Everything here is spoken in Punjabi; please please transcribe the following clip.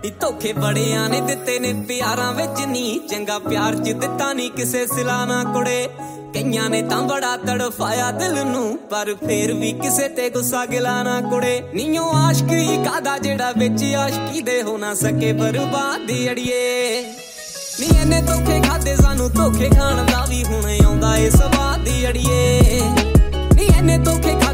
ਧੋਖੇ ਬੜਿਆਂ ਨੇ ਦਿੱਤੇ ਨੇ ਪਿਆਰਾਂ ਵਿੱਚ ਨੀ ਚੰਗਾ ਪਿਆਰ ਚ ਦਿੱਤਾ ਨੀ ਕਿਸੇ ਸਿਲਾ ਨਾ ਕੁੜੇ ਕਈਆਂ ਨੇ ਤਾਂ ਬੜਾ ਤੜਫਾਇਆ ਦਿਲ ਨੂੰ ਪਰ ਫੇਰ ਵੀ ਕਿਸੇ ਤੇ ਗੁੱਸਾ ਗਿਲਾ ਨਾ ਕੁੜੇ ਨੀਓ ਆਸ਼ਕੀ ਕਾਦਾ ਜਿਹੜਾ ਵਿੱਚ ਆਸ਼ਕੀ ਦੇ ਹੋ ਨਾ ਸਕੇ ਬਰਬਾਦ ਅੜੀਏ ਨੀ ਇਹਨੇ ਧੋਖੇ ਖਾਦੇ ਸਾਨੂੰ ਧੋਖੇ ਖਾਣ ਦਾ ਵੀ ਹੁਣ ਆਉਂਦਾ ਏ ਸਵਾਦ ਅੜੀਏ ਨੀ ਇਹਨੇ ਧੋਖੇ